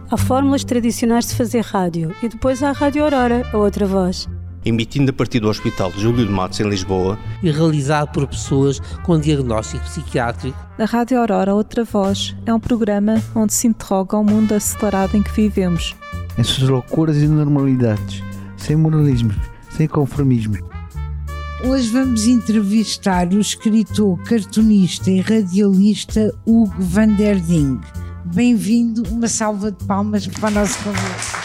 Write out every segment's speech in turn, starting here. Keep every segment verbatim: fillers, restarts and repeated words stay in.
Há fórmulas tradicionais de fazer rádio e depois há a Rádio Aurora, a outra voz. Emitindo a partir do Hospital Júlio de Matos, em Lisboa. E realizado por pessoas com diagnóstico psiquiátrico. A Rádio Aurora, outra voz, é um programa onde se interroga o mundo acelerado em que vivemos. Essas loucuras e normalidades, sem moralismo, sem conformismo. Hoje vamos entrevistar o escritor, cartunista e radialista Hugo van der Ding. Bem-vindo, uma salva de palmas para a nossa conversa.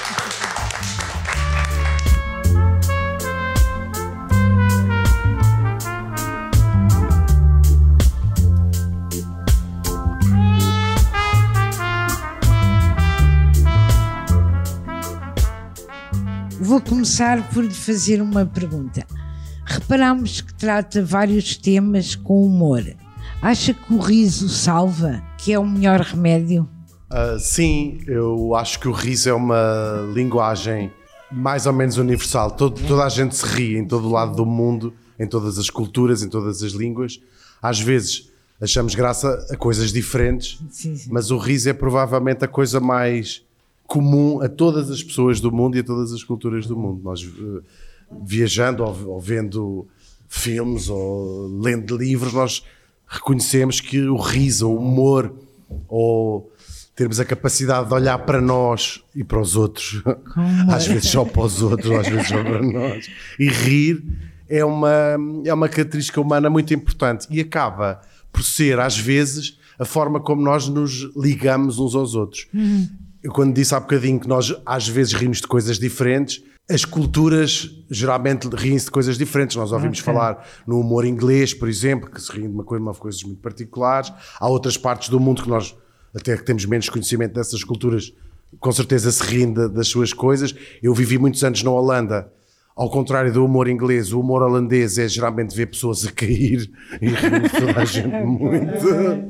Vou começar por lhe fazer uma pergunta. Reparámos que trata vários temas com humor. Acha que o riso salva, que é o melhor remédio? Uh, sim, eu acho que o riso é uma linguagem mais ou menos universal. Todo, toda a gente se ri em todo o lado do mundo, em todas as culturas, em todas as línguas. Às vezes achamos graça a coisas diferentes, sim, sim. Mas o riso é provavelmente a coisa mais comum a todas as pessoas do mundo e a todas as culturas do mundo. Nós uh, viajando ou, ou vendo filmes ou lendo livros, nós reconhecemos que o riso, o humor, ou termos a capacidade de olhar para nós e para os outros, às vezes só para os outros, às vezes só para nós, e rir é uma, é uma característica humana muito importante e acaba por ser, às vezes, a forma como nós nos ligamos uns aos outros. Uhum. Eu quando disse há bocadinho que nós às vezes rimos de coisas diferentes, as culturas geralmente riem-se de coisas diferentes. Nós ouvimos okay. falar no humor inglês, por exemplo, que se riem de uma coisa, uma coisas muito particulares. Há outras partes do mundo que nós até que temos menos conhecimento dessas culturas, com certeza se riem de, das suas coisas. Eu vivi muitos anos na Holanda. Ao contrário do humor inglês, o humor holandês é geralmente ver pessoas a cair e rir toda a gente muito.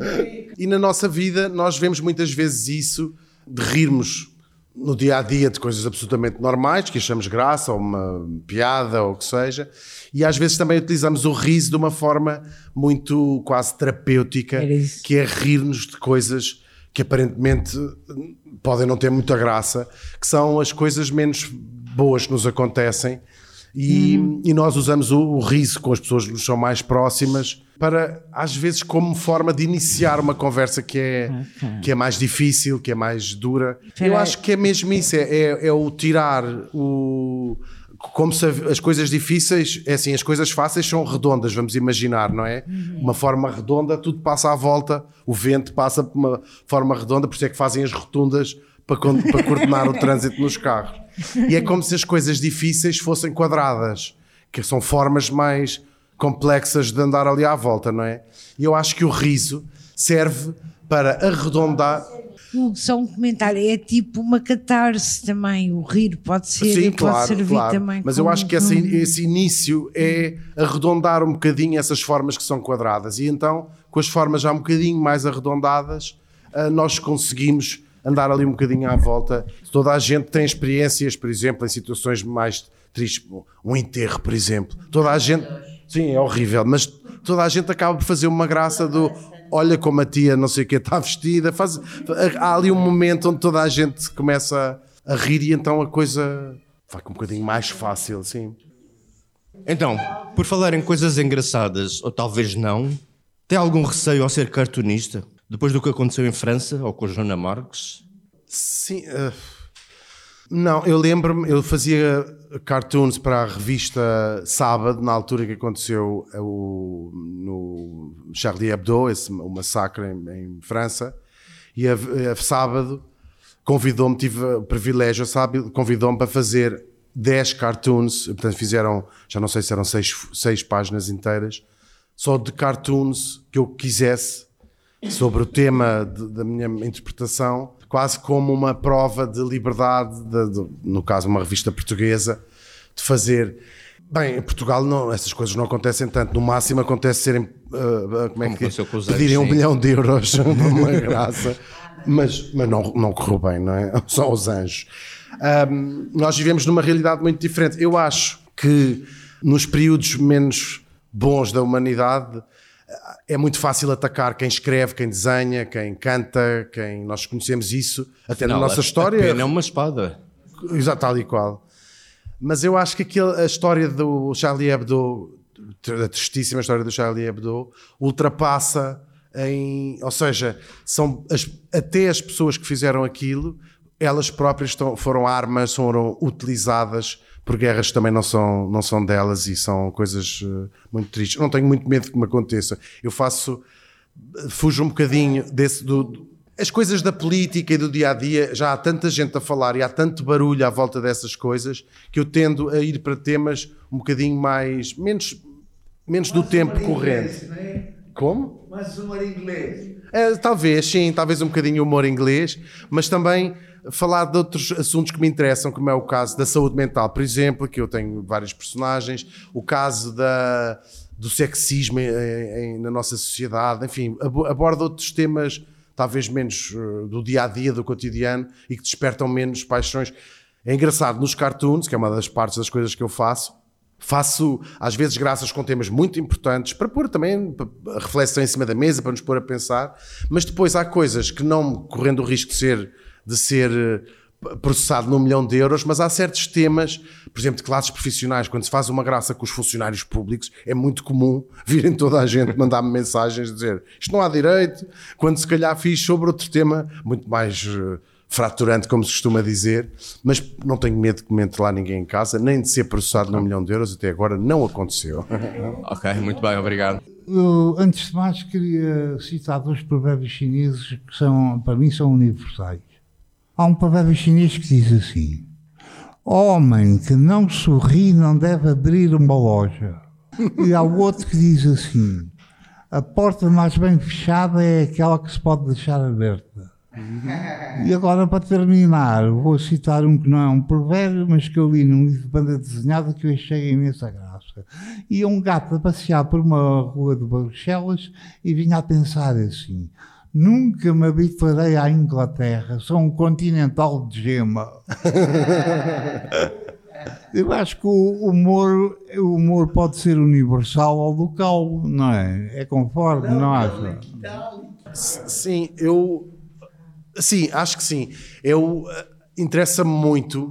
E na nossa vida nós vemos muitas vezes isso, de rirmos no dia-a-dia de coisas absolutamente normais, que achamos graça, ou uma piada, ou o que seja, e às vezes também utilizamos o riso de uma forma muito quase terapêutica, que é rir-nos de coisas que aparentemente podem não ter muita graça, que são as coisas menos boas que nos acontecem, e, hum. e nós usamos o, o riso com as pessoas que nos são mais próximas para, às vezes, como forma de iniciar uma conversa que é, okay. que é mais difícil, que é mais dura. Pera Eu aí. acho que é mesmo isso, é, é, é o tirar o... Como se as coisas difíceis, é assim, as coisas fáceis são redondas, vamos imaginar, não é? Uhum. Uma forma redonda, tudo passa à volta, o vento passa por uma forma redonda, por isso é que fazem as rotundas para, para coordenar o trânsito nos carros. E é como se as coisas difíceis fossem quadradas, que são formas mais complexas de andar ali à volta, não é? E eu acho que o riso serve para arredondar... Hugo, só um comentário, é tipo uma catarse também, o rir pode ser, Sim, pode claro, servir claro. também. Mas como, eu acho que esse, esse início é arredondar um bocadinho essas formas que são quadradas, e então com as formas já um bocadinho mais arredondadas nós conseguimos andar ali um bocadinho à volta. Toda a gente tem experiências, por exemplo, em situações mais tristes, um enterro, por exemplo, toda a gente, sim, é horrível, mas toda a gente acaba por fazer uma graça do olha como a tia não sei o que está vestida, faz, há ali um momento onde toda a gente começa a rir e então a coisa fica um bocadinho mais fácil, sim. Então, por falar em coisas engraçadas, ou talvez não, tem algum receio ao ser cartunista? Depois do que aconteceu em França, ou com Joana Marques? Sim, uh, não, eu lembro-me, eu fazia cartoons para a revista Sábado, na altura que aconteceu o, no Charlie Hebdo, esse, o massacre em, em França, e a, a Sábado convidou-me, tive o privilégio, sabe, convidou-me para fazer dez cartoons, portanto fizeram, já não sei se eram seis, seis páginas inteiras, só de cartoons que eu quisesse, sobre o tema de, da minha interpretação, quase como uma prova de liberdade, de, de, no caso uma revista portuguesa, de fazer... Bem, em Portugal não, essas coisas não acontecem tanto, no máximo acontece serem, uh, como é que é? Pedirem um milhão de euros, uma graça, mas, mas não, não correu bem, não é? São os anjos. Um, nós vivemos numa realidade muito diferente. Eu acho que nos períodos menos bons da humanidade, é muito fácil atacar quem escreve, quem desenha, quem canta, quem nós conhecemos isso, até Não, na nossa a, história. A pena é uma espada. Exato, tal e qual. Mas eu acho que aquilo, a história do Charlie Hebdo, a tristíssima história do Charlie Hebdo, ultrapassa em... Ou seja, são as, até as pessoas que fizeram aquilo, elas próprias estão, foram armas, foram utilizadas por guerras que também não são, não são delas e são coisas uh, muito tristes. Não tenho muito medo que me aconteça. Eu faço... Fujo um bocadinho desse... Do, as coisas da política e do dia-a-dia, já há tanta gente a falar e há tanto barulho à volta dessas coisas que eu tendo a ir para temas um bocadinho mais... Menos, menos do tempo corrente. Inglês, não é? Como? Mais humor inglês. É, talvez, sim, talvez um bocadinho humor inglês, mas também falar de outros assuntos que me interessam, como é o caso da saúde mental, por exemplo, que eu tenho vários personagens, o caso da, do sexismo em, em, na nossa sociedade, enfim, aborda outros temas talvez menos uh, do dia-a-dia, do cotidiano, e que despertam menos paixões. É engraçado, nos cartoons, que é uma das partes das coisas que eu faço, faço às vezes graças com temas muito importantes, para pôr também a reflexão em cima da mesa, para nos pôr a pensar, mas depois há coisas que não correndo o risco de ser, de ser processado num milhão de euros, mas há certos temas, por exemplo, de classes profissionais, quando se faz uma graça com os funcionários públicos, é muito comum virem toda a gente mandar-me mensagens dizer isto não há direito, quando se calhar fiz sobre outro tema muito mais uh, fraturante, como se costuma dizer, mas não tenho medo de que me entre lá ninguém em casa, nem de ser processado num milhão de euros, até agora não aconteceu. Ok, muito bem, obrigado. Eu, antes de mais, queria citar dois provérbios chineses que são, para mim são universais. Há um provérbio chinês que diz assim: homem que não sorri não deve abrir uma loja. E há outro que diz assim: a porta mais bem fechada é aquela que se pode deixar aberta. E agora, para terminar, vou citar um que não é um provérbio, mas que eu li num livro de banda desenhada que eu achei imensa graça. Ia um gato a passear por uma rua de Bruxelas e vinha a pensar assim: nunca me habituarei à Inglaterra, sou um continental de gema. Eu acho que o humor, o humor pode ser universal ou local, não é? É conforme, não, não acha? Sim, eu... Sim, acho que sim. Eu, uh, interessa-me muito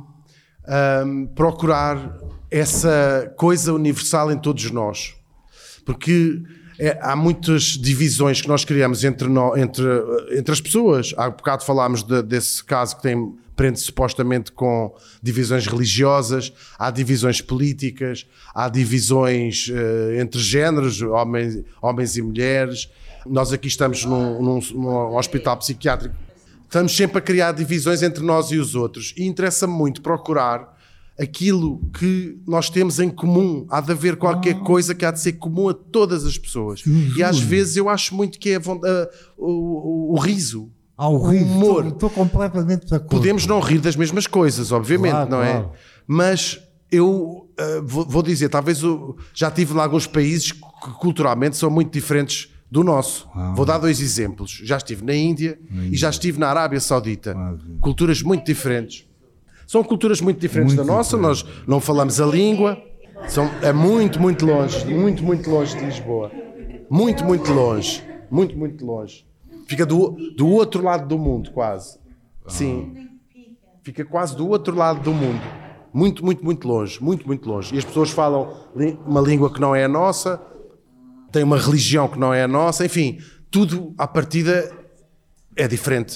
um, procurar essa coisa universal em todos nós. Porque... É, há muitas divisões que nós criamos entre, no, entre, entre as pessoas. Há bocado falámos de, desse caso que tem, prende supostamente com divisões religiosas, há divisões políticas, há divisões uh, entre géneros, homens, homens e mulheres. Nós aqui estamos num, num, num hospital psiquiátrico. Estamos sempre a criar divisões entre nós e os outros. E interessa-me muito procurar aquilo que nós temos em comum. Há de haver qualquer ah. coisa que há de ser comum a todas as pessoas. Uhum. E às vezes eu acho muito que é a, o, o, o riso. Ah, o, o riso. Humor. Estou, estou completamente de acordo. Podemos não rir das mesmas coisas, obviamente, claro, não claro. é? Mas eu uh, vou, vou dizer, talvez eu já estive em alguns países que culturalmente são muito diferentes do nosso. Ah. Vou dar dois exemplos. Já estive na Índia Índia. e já estive na Arábia Saudita. Ah, culturas muito diferentes. São culturas muito diferentes muito da nossa, diferente. Nós não falamos a língua, são, é muito, muito longe, muito, muito longe de Lisboa. Muito, muito longe, muito, muito longe. Fica do, do outro lado do mundo, quase. Sim, fica quase do outro lado do mundo. Muito, muito, muito longe, muito, muito longe. E as pessoas falam uma língua que não é a nossa, têm uma religião que não é a nossa, enfim, tudo à partida é diferente.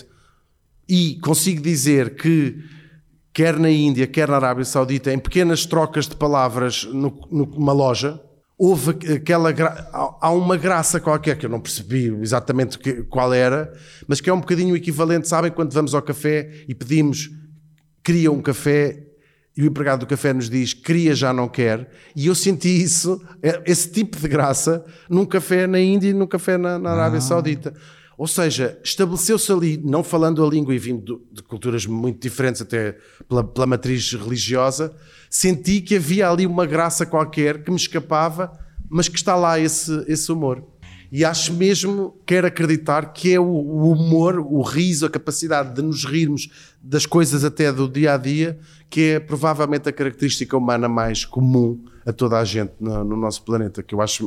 E consigo dizer que quer na Índia, quer na Arábia Saudita, em pequenas trocas de palavras no, numa loja, houve aquela gra... há uma graça qualquer que eu não percebi exatamente que, qual era, mas que é um bocadinho equivalente, sabem, quando vamos ao café e pedimos, queria um café, e o empregado do café nos diz, queria, já não quer, e eu senti isso, esse tipo de graça, num café na Índia e num café na, na Arábia ah. Saudita. Ou seja, estabeleceu-se ali, não falando a língua e vindo de culturas muito diferentes, até pela, pela matriz religiosa, senti que havia ali uma graça qualquer que me escapava, mas que está lá esse, esse humor. E acho mesmo, quero acreditar, que é o, o humor, o riso, a capacidade de nos rirmos das coisas até do dia-a-dia, que é provavelmente a característica humana mais comum a toda a gente no, no nosso planeta, que eu acho...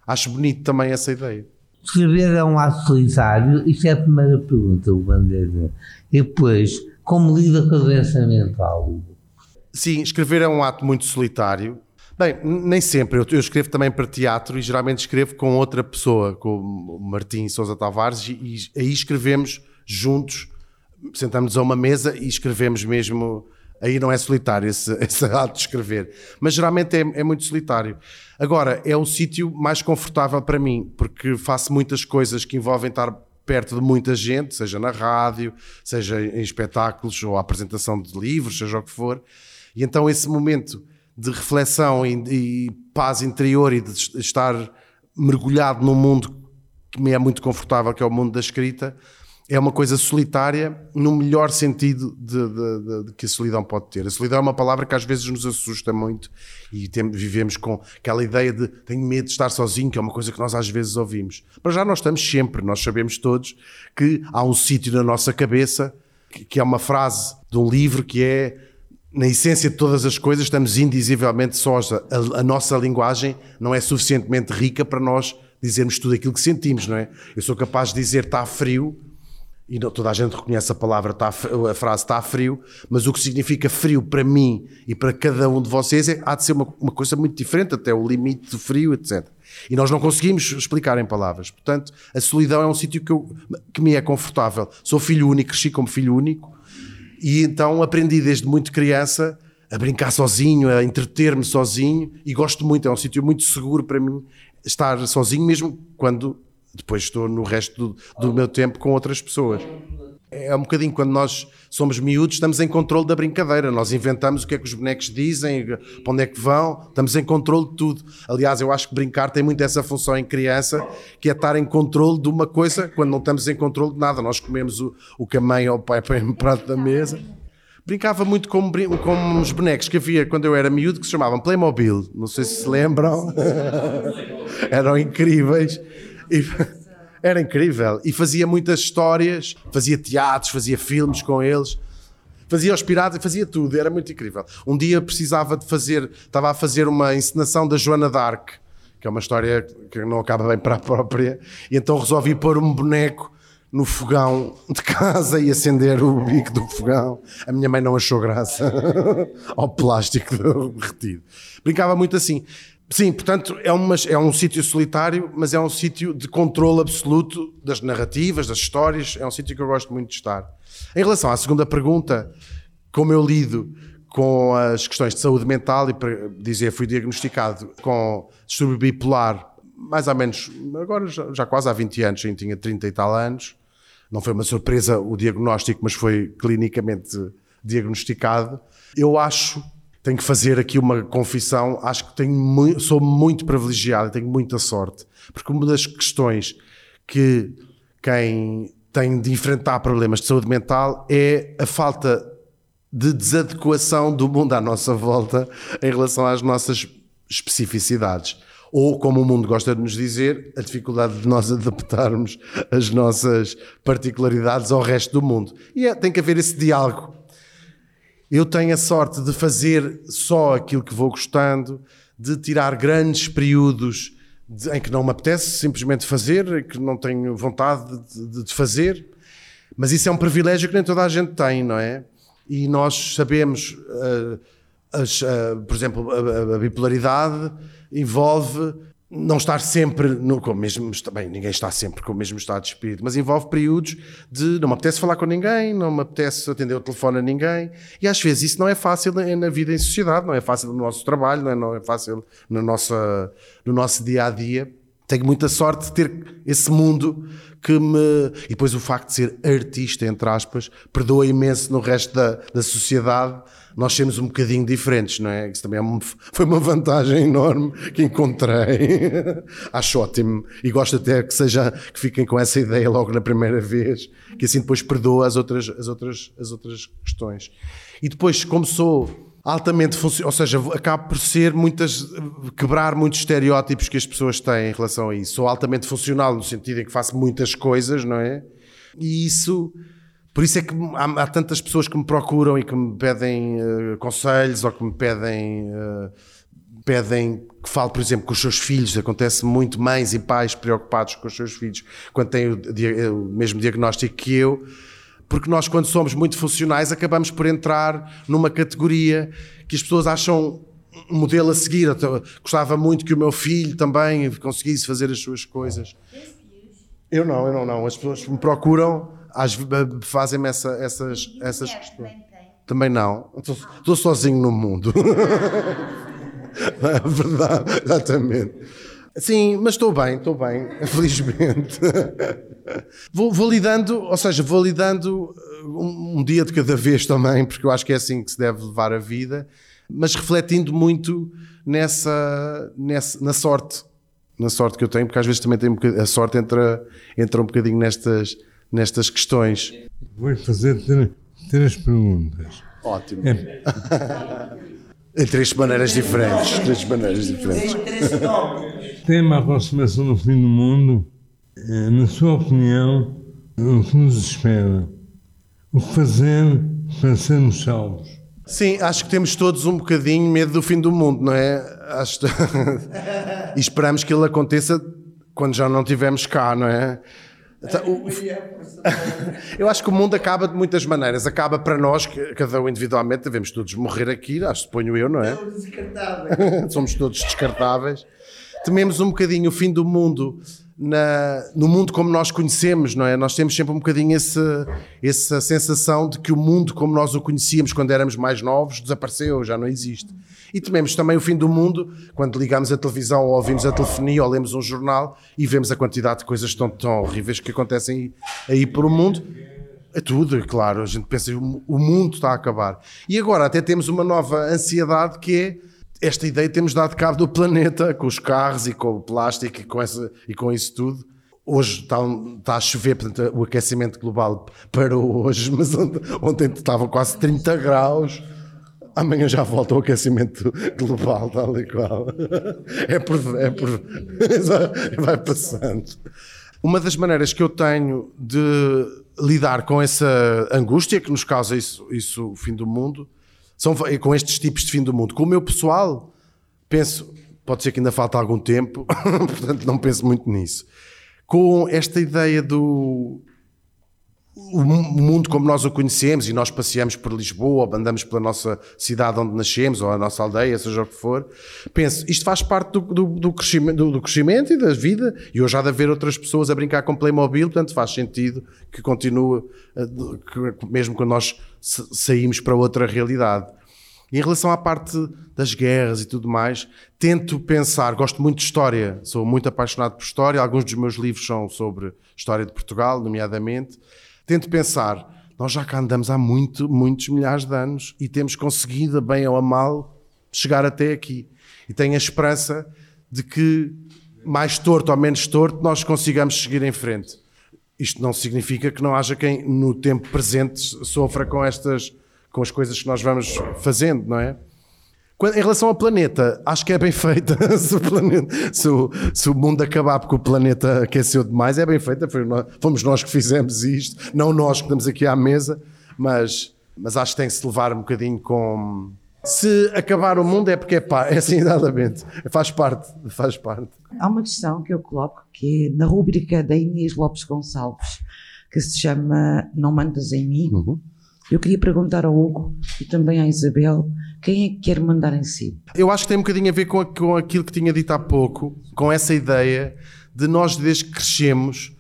acho bonito também essa ideia. Escrever é um ato solitário? Isto é a primeira pergunta, o Bandeira. E depois, como lida com a doença mental? Sim, escrever é um ato muito solitário. Bem, nem sempre. Eu, eu escrevo também para teatro e geralmente escrevo com outra pessoa, com o Martim Sousa Tavares, e, e aí escrevemos juntos, sentamos a uma mesa e escrevemos mesmo. Aí não é solitário esse, esse ato de escrever, mas geralmente é, é muito solitário. Agora, é o sítio mais confortável para mim, porque faço muitas coisas que envolvem estar perto de muita gente, seja na rádio, seja em espetáculos ou a apresentação de livros, seja o que for. E então esse momento de reflexão e, e paz interior e de estar mergulhado num mundo que me é muito confortável, que é o mundo da escrita, é uma coisa solitária no melhor sentido de, de, de, de que a solidão pode ter. A solidão é uma palavra que às vezes nos assusta muito e tem, vivemos com aquela ideia de tenho medo de estar sozinho, que é uma coisa que nós às vezes ouvimos. Mas já nós estamos sempre, nós sabemos todos que há um sítio na nossa cabeça que, que é uma frase de um livro que é: na essência de todas as coisas estamos indizivelmente sós. A, a nossa linguagem não é suficientemente rica para nós dizermos tudo aquilo que sentimos, não é? Eu sou capaz de dizer está frio, e não, toda a gente reconhece a palavra, tá, a frase está frio, mas o que significa frio para mim e para cada um de vocês é, há de ser uma, uma coisa muito diferente, até o limite do frio, etcétera. E nós não conseguimos explicar em palavras. Portanto, a solidão é um sítio que, eu, que me é confortável. Sou filho único, cresci como filho único, e então aprendi desde muito criança a brincar sozinho, a entreter-me sozinho, e gosto muito, é um sítio muito seguro para mim estar sozinho, mesmo quando depois estou no resto do, do meu tempo com outras pessoas. É um bocadinho quando nós somos miúdos, estamos em controle da brincadeira, nós inventamos o que é que os bonecos dizem, para onde é que vão, estamos em controle de tudo. Aliás, eu acho que brincar tem muito essa função em criança, que é estar em controle de uma coisa quando não estamos em controle de nada. Nós comemos o, o que a mãe ou o pai põe no prato da mesa. Brincava muito com, com uns bonecos que havia quando eu era miúdo que se chamavam Playmobil, não sei se se lembram. Eram incríveis. E, era incrível, e fazia muitas histórias, fazia teatros, fazia filmes com eles, fazia os piratas, fazia tudo, era muito incrível. Um dia precisava de fazer, estava a fazer uma encenação da Joana d'Arc, que é uma história que não acaba bem para a própria, e então resolvi pôr um boneco no fogão de casa e acender o bico do fogão. A minha mãe não achou graça ao plástico derretido. Brincava muito assim. Sim, portanto, é, uma, é um sítio solitário, mas é um sítio de controle absoluto das narrativas, das histórias. É um sítio que eu gosto muito de estar. Em relação à segunda pergunta, como eu lido com as questões de saúde mental, e para dizer, fui diagnosticado com distúrbio bipolar, mais ou menos, agora já, já quase há vinte anos, eu tinha trinta e tal anos. Não foi uma surpresa o diagnóstico, mas foi clinicamente diagnosticado. Eu acho... Tenho que fazer aqui uma confissão, acho que tenho muito, sou muito privilegiado, tenho muita sorte, porque uma das questões que quem tem de enfrentar problemas de saúde mental é a falta de desadequação do mundo à nossa volta em relação às nossas especificidades. Ou, como o mundo gosta de nos dizer, a dificuldade de nós adaptarmos as nossas particularidades ao resto do mundo. E é, tem que haver esse diálogo. Eu tenho a sorte de fazer só aquilo que vou gostando, de tirar grandes períodos de, em que não me apetece simplesmente fazer, em que não tenho vontade de, de fazer, mas isso é um privilégio que nem toda a gente tem, não é? E nós sabemos, uh, as, uh, por exemplo, a, a bipolaridade envolve não estar sempre no com o mesmo, bem, ninguém está sempre com o mesmo estado de espírito, mas envolve períodos de não me apetece falar com ninguém, não me apetece atender o telefone a ninguém, e às vezes isso não é fácil na vida em sociedade, não é fácil no nosso trabalho, não é, não é fácil no nosso, no nosso dia-a-dia. Tenho muita sorte de ter esse mundo que me... E depois o facto de ser artista, entre aspas, perdoa imenso no resto da, da sociedade. Nós somos um bocadinho diferentes, não é? Isso também é uma, foi uma vantagem enorme que encontrei. Acho ótimo. E gosto até que seja, que fiquem com essa ideia logo na primeira vez, que assim depois perdoa as outras, as outras, as outras questões. E depois, como sou altamente funcional, ou seja, acabo por ser muitas, quebrar muitos estereótipos que as pessoas têm em relação a isso. Sou altamente funcional no sentido em que faço muitas coisas, não é? E isso... Por isso é que há, há tantas pessoas que me procuram e que me pedem uh, conselhos ou que me pedem uh, pedem que fale, por exemplo, com os seus filhos. Acontece muito mães e pais preocupados com os seus filhos quando têm o, o mesmo diagnóstico que eu, porque nós, quando somos muito funcionais, acabamos por entrar numa categoria que as pessoas acham um modelo a seguir. Eu gostava muito que o meu filho também conseguisse fazer as suas coisas. Eu não, eu não, não. As pessoas me procuram, fazem-me essa, essas, essas questões. Também não. Estou, estou sozinho no mundo. É verdade, exatamente. Sim, mas estou bem, estou bem, felizmente. Vou, vou lidando, ou seja, vou lidando um, um dia de cada vez também, porque eu acho que é assim que se deve levar a vida, mas refletindo muito nessa, nessa na sorte, na sorte que eu tenho, porque às vezes também tenho um a sorte entra, entra um bocadinho nestas, nestas questões. Vou fazer três perguntas. Ótimo. É. Em três maneiras diferentes. Três maneiras diferentes. Tema a aproximação do fim do mundo. Na sua opinião, o que nos espera? O que fazer para sermos salvos? Sim, acho que temos todos um bocadinho medo do fim do mundo, não é? Acho... e esperamos que ele aconteça quando já não estivermos cá, não é? Eu acho que o mundo acaba de muitas maneiras. Acaba para nós, cada um individualmente, devemos todos morrer aqui, acho que suponho eu, não é? Somos descartáveis. Somos todos descartáveis. Tememos um bocadinho o fim do mundo na, no mundo como nós conhecemos, não é? Nós temos sempre um bocadinho esse, essa sensação de que o mundo como nós o conhecíamos quando éramos mais novos desapareceu, já não existe. E tememos também o fim do mundo quando ligamos a televisão ou ouvimos a telefonia ou lemos um jornal e vemos a quantidade de coisas tão, tão horríveis que acontecem aí, aí pelo mundo. É tudo, é claro. A gente pensa que o mundo está a acabar. E agora até temos uma nova ansiedade que é esta ideia de termos dado cabo do planeta com os carros e com o plástico e com, essa, e com isso tudo. Hoje está, está a chover, portanto o aquecimento global parou hoje, mas ontem, ontem estava quase trinta graus. Amanhã já volta o aquecimento global, tal e qual. É por... É por vai passando. Uma das maneiras que eu tenho de lidar com essa angústia que nos causa isso, isso o fim do mundo, são com estes tipos de fim do mundo. Com o meu pessoal, penso, pode ser que ainda falta algum tempo, portanto não penso muito nisso. Com esta ideia do... o mundo como nós o conhecemos e nós passeamos por Lisboa ou andamos pela nossa cidade onde nascemos ou a nossa aldeia, seja o que for, penso, isto faz parte do, do, do, crescimento, do, do crescimento e da vida, e hoje há de haver outras pessoas a brincar com Playmobil, portanto faz sentido que continue, que, mesmo quando nós saímos para outra realidade. E em relação à parte das guerras e tudo mais, tento pensar, gosto muito de história, sou muito apaixonado por história, alguns dos meus livros são sobre história de Portugal, nomeadamente. Tento pensar, nós já cá andamos há muito, muitos milhares de anos e temos conseguido, a bem ou a mal, chegar até aqui. E tenho a esperança de que, mais torto ou menos torto, nós consigamos seguir em frente. Isto não significa que não haja quem, no tempo presente, sofra com estas, com as coisas que nós vamos fazendo, não é? Em relação ao planeta, acho que é bem feita. Se o, planeta, se, o, se o mundo acabar porque o planeta aqueceu demais, é bem feita. Foi nós, fomos nós que fizemos isto, não nós que estamos aqui à mesa, mas, mas acho que tem que se levar um bocadinho com... Se acabar o mundo é porque é pá, é assim, exatamente. Faz parte, faz parte. Há uma questão que eu coloco, que é na rúbrica da Inês Lopes Gonçalves, que se chama Não Mandas em Mim. Uhum. Eu queria perguntar ao Hugo e também à Isabel, quem é que quer mandar em si? Eu acho que tem um bocadinho a ver com, a, com aquilo que tinha dito há pouco, com essa ideia de nós, desde que crescemos,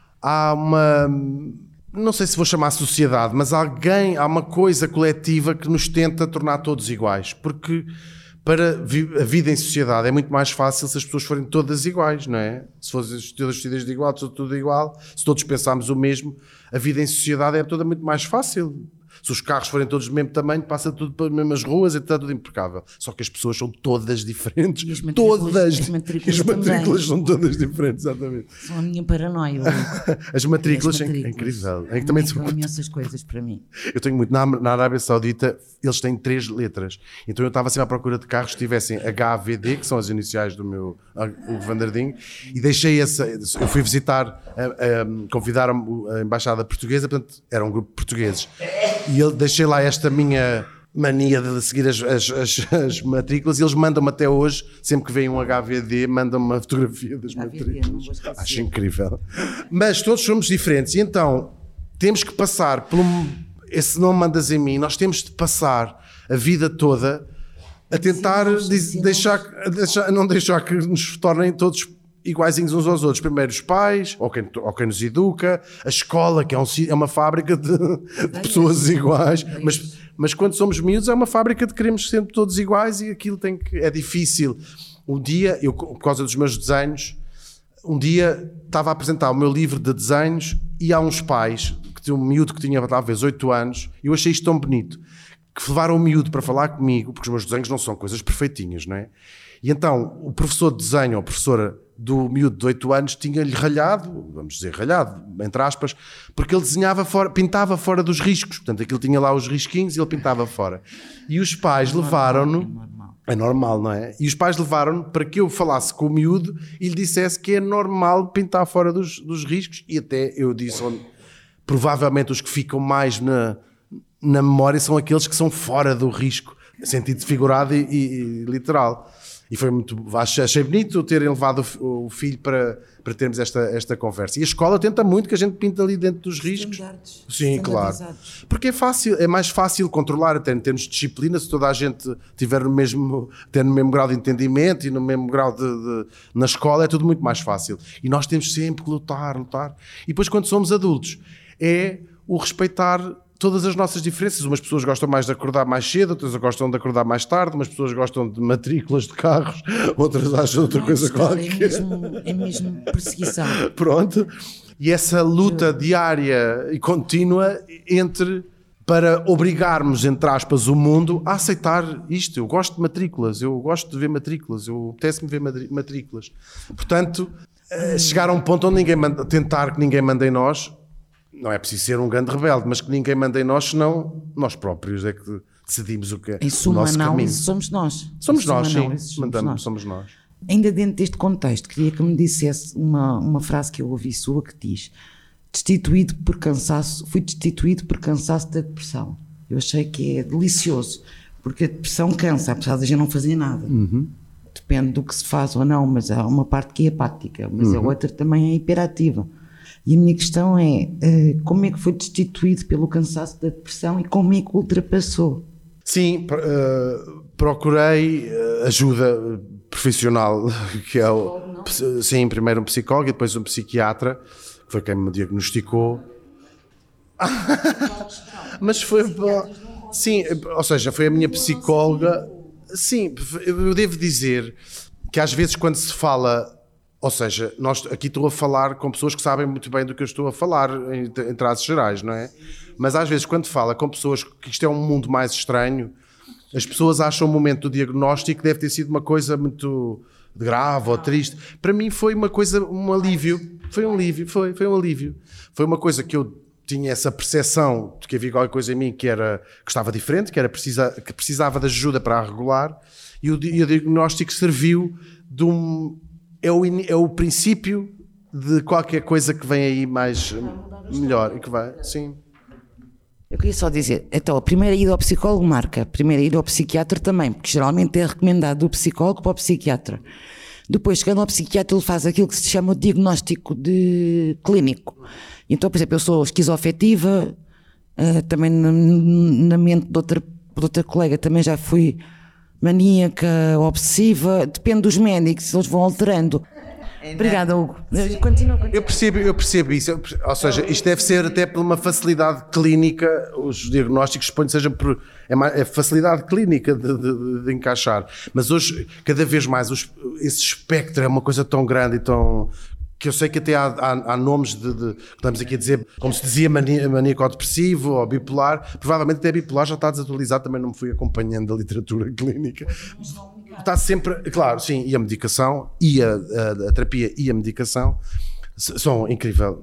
há uma... não sei se vou chamar sociedade, mas alguém, há uma coisa coletiva que nos tenta tornar todos iguais. Porque para a vida em sociedade é muito mais fácil se as pessoas forem todas iguais, não é? Se fossem todas vestidas de igual, tudo igual, se todos pensarmos o mesmo, a vida em sociedade é toda muito mais fácil. Se os carros forem todos do mesmo tamanho, passa tudo pelas mesmas ruas e está tudo impecável. Só que as pessoas são todas diferentes. E as matrículas, todas. As matrículas, as matrículas são todas diferentes, exatamente. São a minha paranoia. As matrículas, as matrículas. É incrível. É que também são imensas coisas para mim. Eu tenho muito. Na, na Arábia Saudita, eles têm três letras. Então eu estava sempre à procura de carros que tivessem H V D, que são as iniciais do meu Hugo van der Ding, e deixei essa. Eu fui visitar, a, a, convidaram-me a embaixada portuguesa, portanto, era um grupo de portugueses. E eu deixei lá esta minha mania de seguir as, as, as, as matrículas e eles mandam-me até hoje, sempre que vem um H V D, mandam-me uma fotografia das H V D, matrículas. Acho incrível. Mas todos somos diferentes e então temos que passar por um, esse não mandas em mim, nós temos de passar a vida toda a tentar diz, deixar, deixar, não deixar que nos tornem todos iguaizinhos uns aos outros. Primeiro os pais, ou quem, ou quem nos educa, a escola, que é, um, é uma fábrica de, de pessoas iguais, mas, mas quando somos miúdos é uma fábrica de queremos sempre todos iguais e aquilo tem que, é difícil. Um dia, eu, por causa dos meus desenhos, um dia estava a apresentar o meu livro de desenhos e há uns pais, que tinha um miúdo que tinha talvez oito anos, e eu achei isto tão bonito, que levaram o miúdo para falar comigo, porque os meus desenhos não são coisas perfeitinhas, não é? E então o professor de desenho, ou a professora do miúdo de oito anos, tinha-lhe ralhado, vamos dizer ralhado, entre aspas, porque ele desenhava fora, pintava fora dos riscos, portanto aquilo tinha lá os risquinhos e ele pintava fora. E os pais levaram-no, é normal, não é? E os pais levaram-no para que eu falasse com o miúdo e lhe dissesse que é normal pintar fora dos, dos riscos, e até eu disse, onde, provavelmente os que ficam mais na, na memória são aqueles que são fora do risco, sentido figurado e, e, e literal. E foi muito, achei, achei bonito terem levado o, o filho para, para termos esta, esta conversa. E a escola tenta muito que a gente pinta ali dentro dos riscos. Sim, claro. Porque é fácil, é mais fácil controlar, até em termos de disciplina, se toda a gente tiver no mesmo, ter no mesmo grau de entendimento e no mesmo grau de, de na escola, é tudo muito mais fácil. E nós temos sempre que lutar, lutar. E depois, quando somos adultos, é o respeitar todas as nossas diferenças. Umas pessoas gostam mais de acordar mais cedo, outras gostam de acordar mais tarde, umas pessoas gostam de matrículas de carros, outras acham outra não, coisa qualquer. É mesmo, é mesmo perseguição. Pronto. E essa luta diária e contínua entre, para obrigarmos, entre aspas, o mundo a aceitar isto. Eu gosto de matrículas, eu gosto de ver matrículas, eu apetece-me ver matrículas. Portanto, chegar a um ponto onde ninguém manda, tentar que ninguém mande em nós. Não é preciso ser um grande rebelde, mas que ninguém manda em nós, senão nós próprios é que decidimos o que é em suma, o nosso não, caminho. Somos nós. Somos em nós, sim. Não, somos, Mandamos, nós. somos nós. Ainda dentro deste contexto, queria que me dissesse uma, uma frase que eu ouvi sua que diz: destituído por cansaço, fui destituído por cansaço da depressão. Eu achei que é delicioso, porque a depressão cansa, apesar de a gente não fazer nada. Uhum. Depende do que se faz ou não, mas há uma parte que é apática, mas uhum. a outra também é hiperativa. E a minha questão é, uh, como é que foi destituído pelo cansaço da depressão e como é que ultrapassou? Sim, uh, procurei ajuda profissional, que é o... Sim, primeiro um psicólogo e depois um psiquiatra, que foi quem me diagnosticou. Mas foi... Sim, ou seja, foi a minha psicóloga. Sim, eu devo dizer que às vezes quando se fala... Ou seja, nós, aqui estou a falar com pessoas que sabem muito bem do que eu estou a falar, em, em traços gerais, não é? Mas às vezes, quando fala com pessoas que isto é um mundo mais estranho, as pessoas acham o momento do diagnóstico que deve ter sido uma coisa muito grave ou triste. Para mim foi uma coisa, um alívio. Foi um alívio, foi, foi um alívio. Foi uma coisa que eu tinha essa percepção de que havia qualquer coisa em mim que, era, que estava diferente, que, era precisa, que precisava de ajuda para a regular, e o, e o diagnóstico serviu de um... É o, é o princípio de qualquer coisa que vem aí mais melhor e que vai, sim. Eu queria só dizer, então a primeira ida ao psicólogo marca, a primeira ida ao psiquiatra também, porque geralmente é recomendado do psicólogo para o psiquiatra. Depois, chegando ao psiquiatra, ele faz aquilo que se chama o diagnóstico de clínico. Então, por exemplo, eu sou esquizoafetiva, uh, também na, na mente de outra, de outra colega também já fui maníaca, obsessiva, depende dos médicos, eles vão alterando. Obrigada, Hugo. Continua, continua. Eu percebo, eu percebo isso, eu percebo, ou seja, isto deve ser até por uma facilidade clínica, os diagnósticos suponho que seja por é, mais, é facilidade clínica de, de, de encaixar, mas hoje, cada vez mais, os, esse espectro é uma coisa tão grande e tão... que eu sei que até há, há, há nomes de, de, estamos aqui a dizer, como se dizia mania, maníaco-depressivo ou bipolar, provavelmente até bipolar já está desatualizado, também não me fui acompanhando a literatura clínica. Está sempre, claro, sim, e a medicação, e a, a, a terapia e a medicação são incríveis.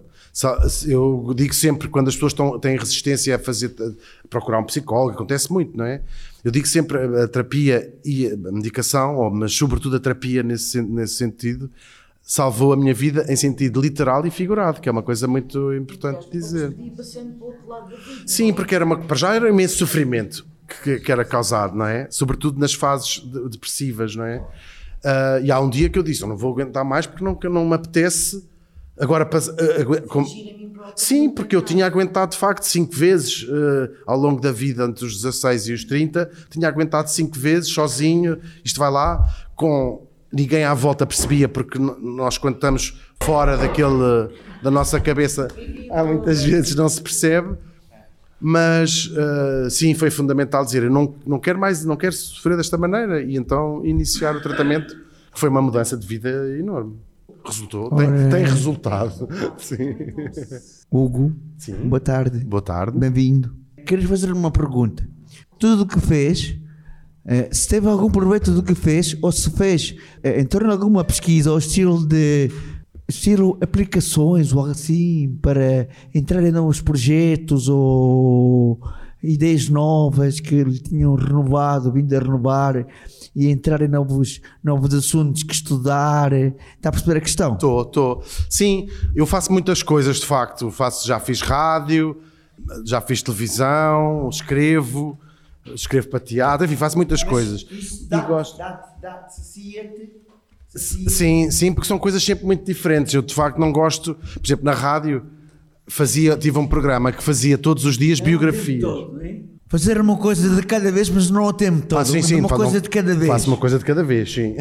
Eu digo sempre, quando as pessoas estão, têm resistência a fazer, a procurar um psicólogo, acontece muito, não é? Eu digo sempre a terapia e a medicação, mas sobretudo a terapia nesse, nesse sentido, salvou a minha vida em sentido literal e figurado, que é uma coisa muito importante dizer. Sim, porque era uma, para já era um imenso sofrimento. que, que era causado, não é? Sobretudo nas fases de, depressivas, não é? Uh, e há um dia que eu disse, eu não vou aguentar mais porque não, não me apetece. Agora, uh, como... sim, porque eu tinha aguentado de facto cinco vezes uh, ao longo da vida, entre os dezasseis e os trinta, tinha aguentado cinco vezes sozinho, isto vai lá, com ninguém à volta percebia, porque nós quando estamos fora daquele, da nossa cabeça, há muitas vezes não se percebe, mas uh, sim, foi fundamental dizer, eu não, não quero mais, não quero sofrer desta maneira, e então iniciar o tratamento, que foi uma mudança de vida enorme. Resultou, tem, tem resultado. Sim. Hugo, sim. Boa tarde. Boa tarde. Bem-vindo. Queres fazer uma pergunta? Tudo o que fez, eh, se teve algum proveito do que fez, ou se fez eh, em torno de alguma pesquisa, ou estilo de estilo aplicações, ou algo assim, para entrar em novos projetos, ou ideias novas que lhe tinham renovado, vindo a renovar, e entrar em novos, novos assuntos que estudar. Está a perceber a questão? Estou, estou. Sim, eu faço muitas coisas, de facto. Faço, já fiz rádio, já fiz televisão, escrevo, escrevo para teatro, enfim, faço muitas Mas coisas. Isso dá, e gosto. Dá, dá, sacia-te? Sim, sim, porque são coisas sempre muito diferentes. Eu, de facto, não gosto... Por exemplo, na rádio, fazia, tive um programa que fazia todos os dias é biografias. Todo, não é? Fazer uma coisa de cada vez, mas não ao tempo todo. Ah, sim, sim, uma coisa um, de cada vez. Faço uma coisa de cada vez, sim.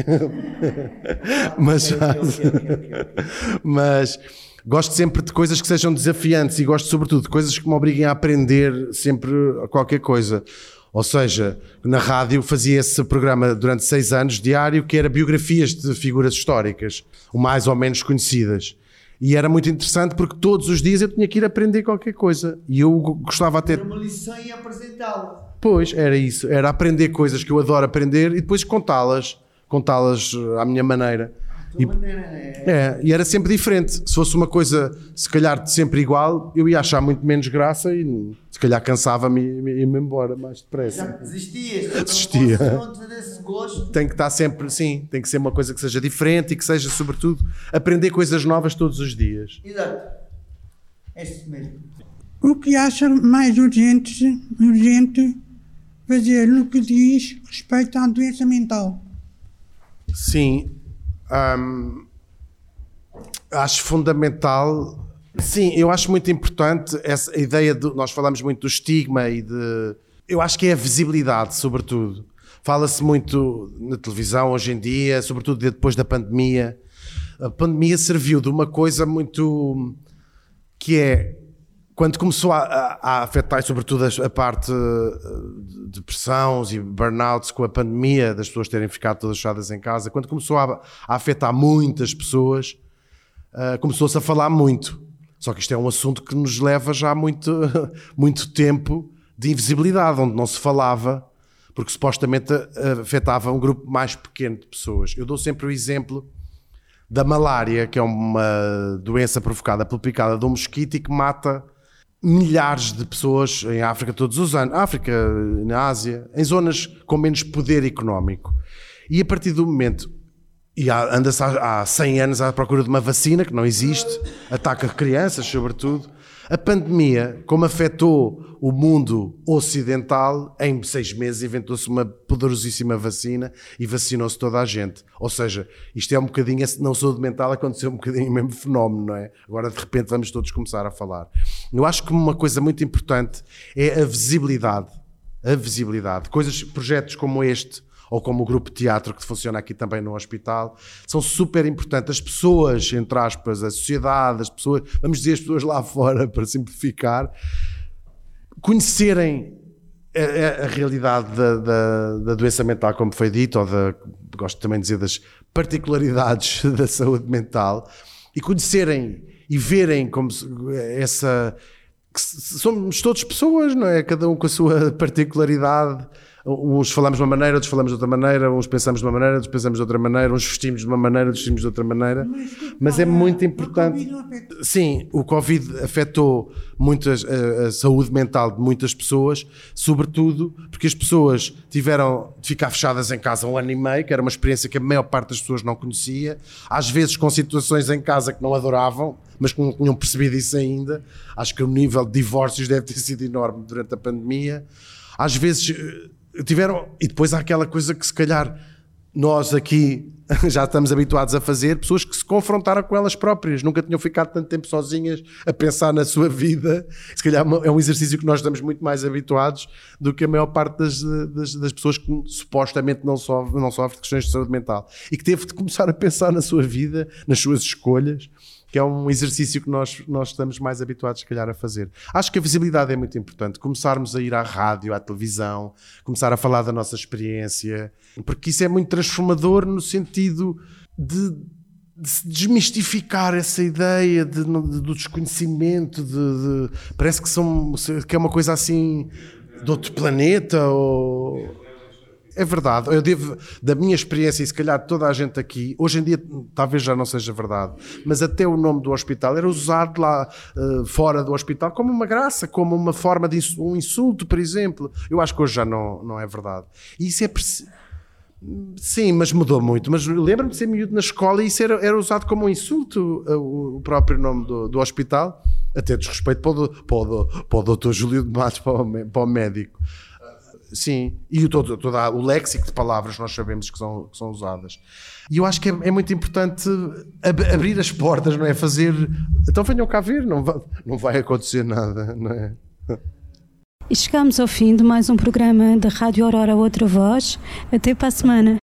mas, okay, okay, okay, okay. mas gosto sempre de coisas que sejam desafiantes e gosto sobretudo de coisas que me obriguem a aprender sempre qualquer coisa. Ou seja, na rádio fazia esse programa durante seis anos diário, que era biografias de figuras históricas, mais ou menos conhecidas. E era muito interessante porque todos os dias eu tinha que ir aprender qualquer coisa. E eu gostava até... Era uma lição e apresentá-la. Pois, era isso. Era aprender coisas que eu adoro aprender e depois contá-las. Contá-las à minha maneira. E, é, e era sempre diferente. Se fosse uma coisa, se calhar, sempre igual, eu ia achar muito menos graça e se calhar cansava-me e ia-me embora mais depressa. Já desistias? Desistia. Não te desse gosto. Tem que estar sempre, sim, tem que ser uma coisa que seja diferente e que seja, sobretudo, aprender coisas novas todos os dias. Exato. É isso mesmo. O que acha mais urgente, urgente fazer no que diz respeito à doença mental? Sim. Hum, acho fundamental, sim, eu acho muito importante essa ideia de, nós falamos muito do estigma e de, eu acho que é a visibilidade, sobretudo. Fala-se muito na televisão hoje em dia, sobretudo depois da pandemia. A pandemia serviu de uma coisa muito, que é, quando começou a, a, a afetar, sobretudo a, a parte de depressões e burnouts com a pandemia, das pessoas terem ficado todas fechadas em casa, quando começou a, a afetar muitas pessoas, uh, começou-se a falar muito. Só que isto é um assunto que nos leva já muito, muito tempo de invisibilidade, onde não se falava, porque supostamente afetava um grupo mais pequeno de pessoas. Eu dou sempre o exemplo da malária, que é uma doença provocada pela picada de um mosquito e que mata milhares de pessoas em África todos os anos, África, na Ásia, em zonas com menos poder económico. E a partir do momento, e anda-se há cem anos à procura de uma vacina que não existe, ataca crianças sobretudo. A pandemia, como afetou o mundo ocidental, em seis meses inventou-se uma poderosíssima vacina e vacinou-se toda a gente. Ou seja, isto é um bocadinho, não saúde mental, aconteceu um bocadinho o mesmo fenómeno, não é? Agora de repente vamos todos começar a falar. Eu acho que uma coisa muito importante é a visibilidade. A visibilidade. Coisas, projetos como este, ou como o grupo de teatro que funciona aqui também no hospital, são super importantes. As pessoas, entre aspas, a sociedade, as pessoas, vamos dizer as pessoas lá fora, para simplificar, conhecerem a, a, a realidade da, da, da doença mental, como foi dito, ou da, gosto também de dizer das particularidades da saúde mental, e conhecerem e verem como essa... que somos todos pessoas, não é? Cada um com a sua particularidade. Uns falamos de uma maneira, outros falamos de outra maneira, uns pensamos de uma maneira, outros pensamos de outra maneira, uns vestimos de uma maneira, outros vestimos de outra maneira. Mas, Mas é muito importante. Sim, o Covid afetou muito a, a saúde mental de muitas pessoas, sobretudo porque as pessoas tiveram de ficar fechadas em casa um ano e meio, que era uma experiência que a maior parte das pessoas não conhecia, às vezes com situações em casa que não adoravam, mas que não tinham percebido isso ainda. Acho que o nível de divórcios deve ter sido enorme durante a pandemia. às vezes tiveram, e depois há aquela coisa que se calhar nós aqui já estamos habituados a fazer, pessoas que se confrontaram com elas próprias, nunca tinham ficado tanto tempo sozinhas a pensar na sua vida. Se calhar é um exercício que nós estamos muito mais habituados do que a maior parte das, das, das pessoas que supostamente não sofrem, não sofrem de questões de saúde mental e que teve de começar a pensar na sua vida, nas suas escolhas, que é um exercício que nós, nós estamos mais habituados, se calhar, a fazer. Acho que a visibilidade é muito importante. Começarmos a ir à rádio, à televisão, começar a falar da nossa experiência, porque isso é muito transformador no sentido de, de desmistificar essa ideia de, de, do desconhecimento, de, de, parece que, são, que é uma coisa assim de outro planeta ou... É verdade, eu devo, da minha experiência, e se calhar toda a gente aqui, hoje em dia talvez já não seja verdade, mas até o nome do hospital era usado lá uh, fora do hospital como uma graça, como uma forma de insulto, um insulto, por exemplo. Eu acho que hoje já não, não é verdade. E isso é preciso. Sim, mas mudou muito. Mas lembro-me de ser miúdo na escola e isso era, era usado como um insulto, uh, o próprio nome do, do hospital, até desrespeito para o, para o, para o doutor Júlio de Matos, para o, para o médico. Sim, e o, todo, todo o léxico de palavras nós sabemos que são, que são usadas. E eu acho que é, é muito importante ab- abrir as portas, não é? Fazer. Então venham cá ver, não vai, não vai acontecer nada, não é? E chegamos ao fim de mais um programa da Rádio Aurora Outra Voz. Até para a semana.